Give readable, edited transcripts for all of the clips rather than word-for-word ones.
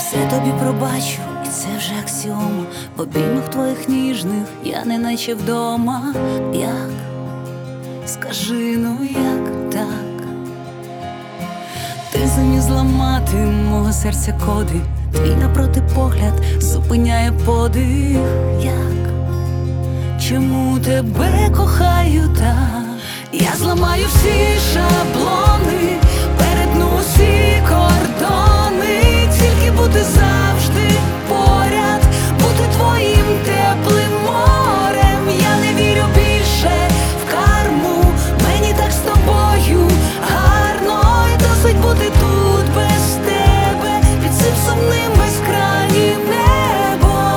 все тобі пробачу, і це вже аксіома. В обіймах твоїх ніжних я не наче вдома. Як? Скажи, ну як так? Ти замість зламати мого серця коди, твій напроти погляд зупиняє подих. Як? Чому тебе кохаю так? Я зламаю всі шаблони, перетну усі кордони, тільки бути завжди поряд, бути твоїм теплим морем. Я не вірю більше в карму, мені так з тобою гарно, і досить бути тут без тебе, під цим сумним безкрайнім небом.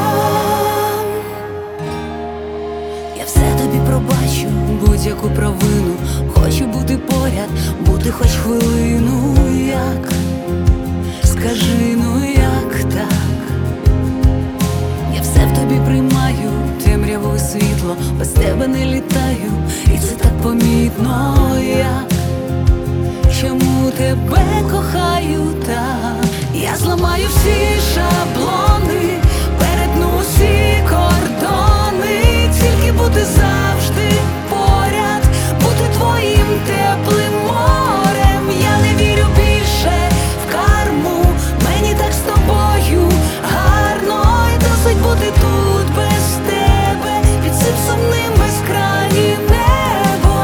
Я все тобі пробачу, будь-яку провину, хочу бути поряд, бути хоч хвилину. Як? Скажи, ну як так? Я все в тобі приймаю, темряву і світло, без тебе не літаю, і це так помітно. Як? Чому тебе кохаю так? Я зламаю всі шаблони, перетну усі кордони, тільки бути завжди поряд, бути твоїм теплим морем. Я не вірю більше в карму, мені так з тобою гарно, і досить бути тут без тебе, під цим сумним безкрайнім небом.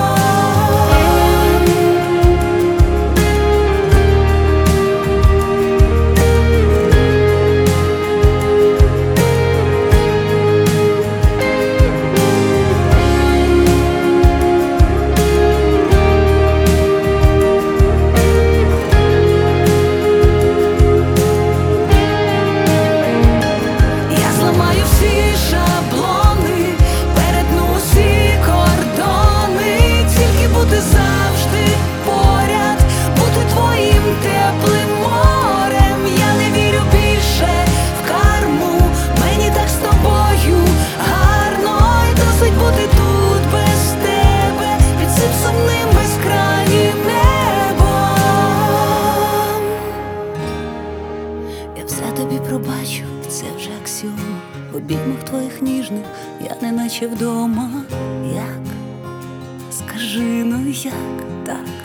Пробачу, це вже аксіома. В обіймах твоїх ніжних я не наче вдома. Як? Скажи, ну як так?